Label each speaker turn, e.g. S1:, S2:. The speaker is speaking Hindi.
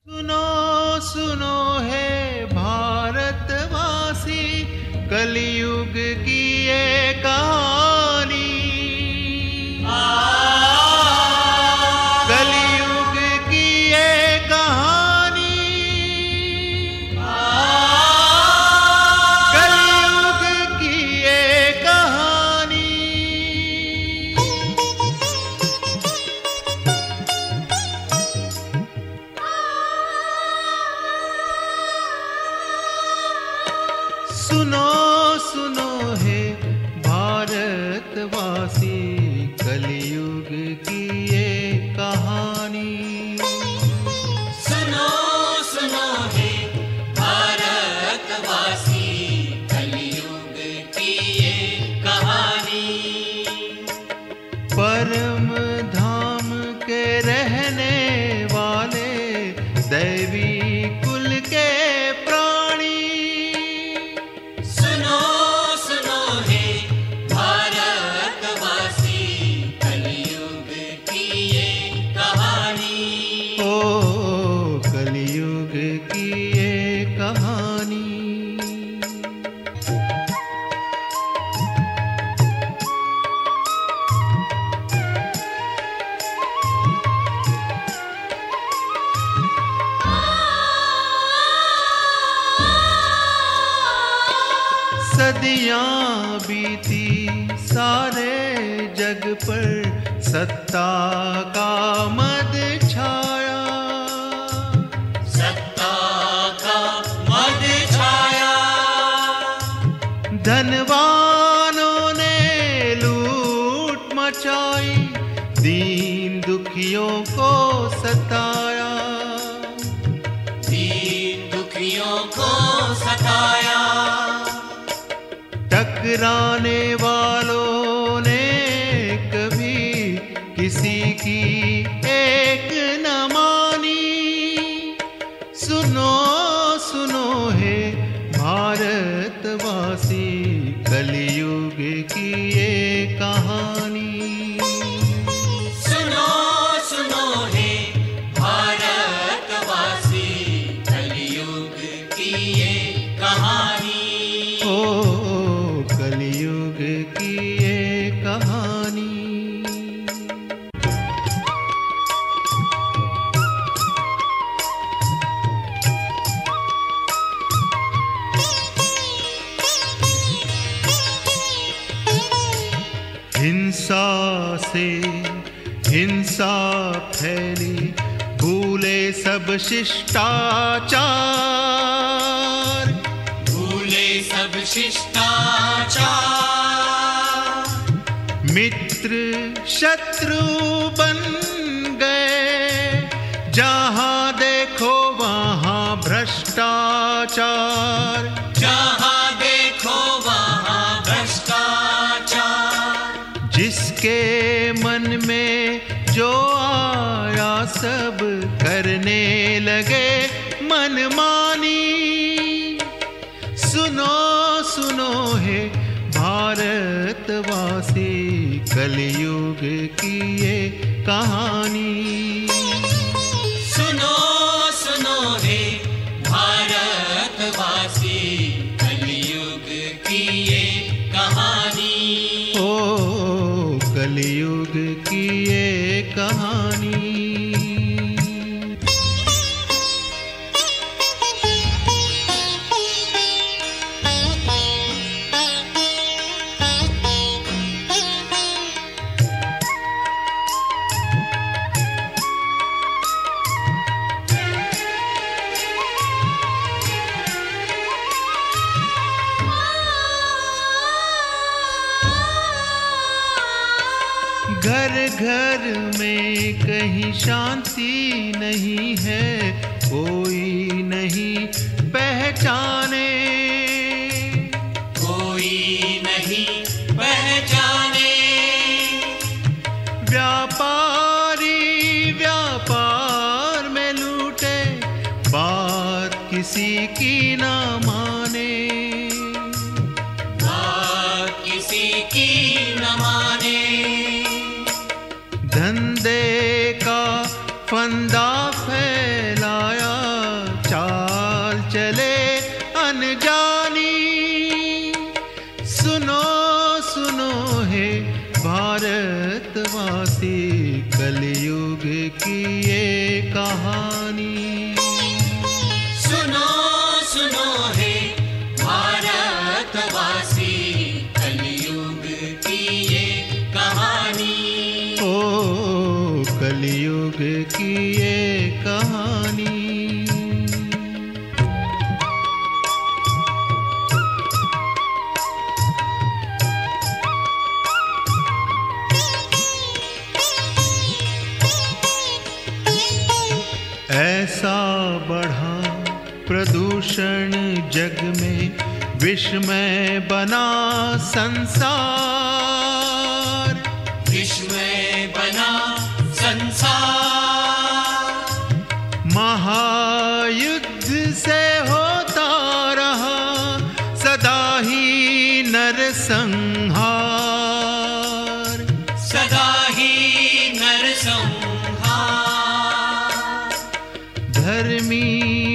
S1: सुनो सुनो है भारतवासी, कलयुग की ये कहानी। कलयुग की ये कहानी, कलयुग की ये कहानी। सुनो सुनो है भारतवासी, कलयुग की ये कहानी।
S2: सुनो सुनो है भारतवासी, कलयुग की ये कहानी।
S1: परम धाम के रहने वाले, दैवी कुल के प्राणी।
S2: सुनो सुनो है भारतवासी, कलयुग की ये कहानी।
S1: ओ कलयुग की ये कहानी। सदियां बीती सारे जग पर, सत्ता का मद छाया।
S2: सत्ता का मद छाया।
S1: धनवानों ने लूट मचाई, दीन दुखियों को सताया।
S2: दीन दुखियों को सताया।
S1: टकराने वालों ने कभी किसी की एक न मानी। सुनो सुनो है भारतवासी, कलयुग की ये कहानी।
S2: सुनो सुनो है भारतवासी, कलयुग की ये कहानी।
S1: ओ कलयुग की ये कहानी। हिंसा से हिंसा फैली, भूले सब शिष्टाचार।
S2: भूले सब शिष्टाचार।
S1: मित्र शत्रु बन गए, जहां देखो वहां भ्रष्टाचार।
S2: जहां देखो वहां भ्रष्टाचार।
S1: जिसके मन में जो आया सब करने लगे मनमानी। सुनो सुनो है भारतवासी, कलयुग की ये कहानी।
S2: सुनो सुनो है भारतवासी, कलयुग की ये कहानी।
S1: ओ कलयुग की ये कहानी। घर घर में कहीं शांति नहीं है, कोई नहीं पहचाने।
S2: कोई नहीं पहचाने।
S1: व्यापारी व्यापार में लूटे, बात किसी की ना माने।
S2: बात किसी की न माने।
S1: धंधे का फंदा फैलाया, चले अनजानी। सुनो सुनो हे भारतवासी, कलयुग की ये कहानी।
S2: सुनो सुनो हे भारतवासी, कलयुग की ये कहानी।
S1: ओ कलयुग की ये कहानी। ऐसा बढ़ा प्रदूषण जग में, विषमय बना संसार।
S2: विषमय बना संसार।
S1: महायुद्ध से होता रहा सदा ही नरसंहार।
S2: सदा ही नरसंहार।
S1: धर्मी